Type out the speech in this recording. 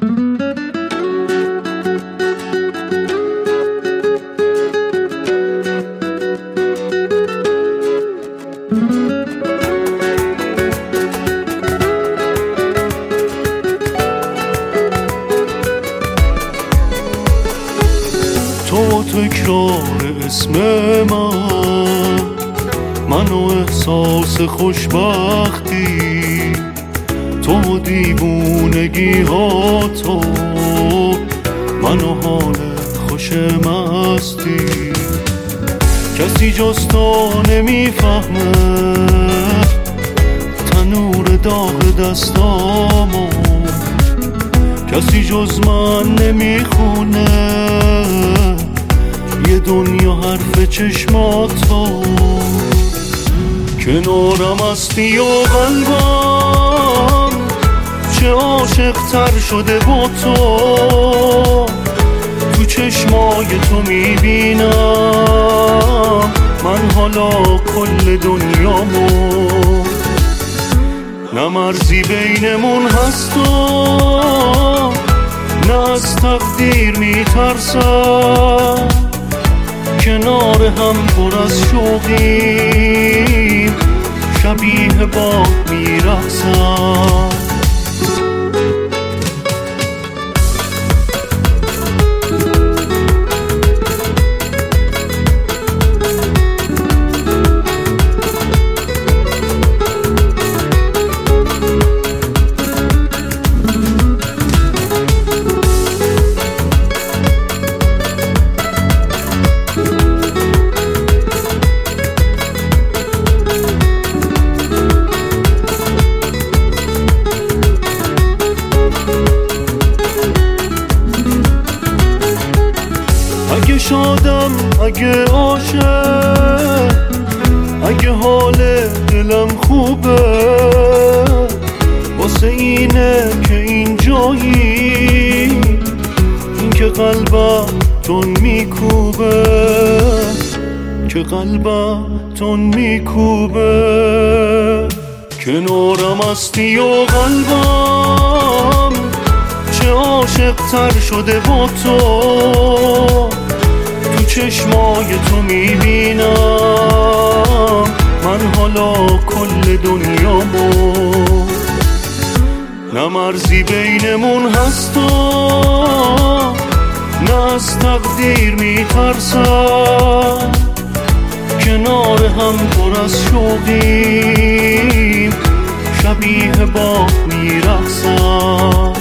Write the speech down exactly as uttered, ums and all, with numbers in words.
تو تکرار اسم من، من و احساس خوشبختی، تو دیوونگی ها تو، من و حال خوش مستی. کسی جز تو نمیفهمه تنور داغ دستامو، کسی جز من نمیخونه یه دنیا حرف چشماتو. کنارم هستی و قلبم چه عاشق تر شده با تو، تو چشمای تو میبینم من حالا کل دنیامو. نه مرزی بینمون هست و نه از تقدیر میترسم، کنار هم پر از شوقیم شبیه باد میرقصم. اگه شادم اگه عاشق، اگه حال دلم خوبه، واسه اینه که اینجایی، این که قلبم تون میکوبه، که قلبم تون میکوبه. کنارم هستی و قلبم چه عاشق تر شده با تو، تو چشمای تو میبینم من حالا کل دنیامو. نه مرزی بینمون هست و نه از تقدیر میترسم، کنار هم پر از شوقیم شبیه باد میرقصم.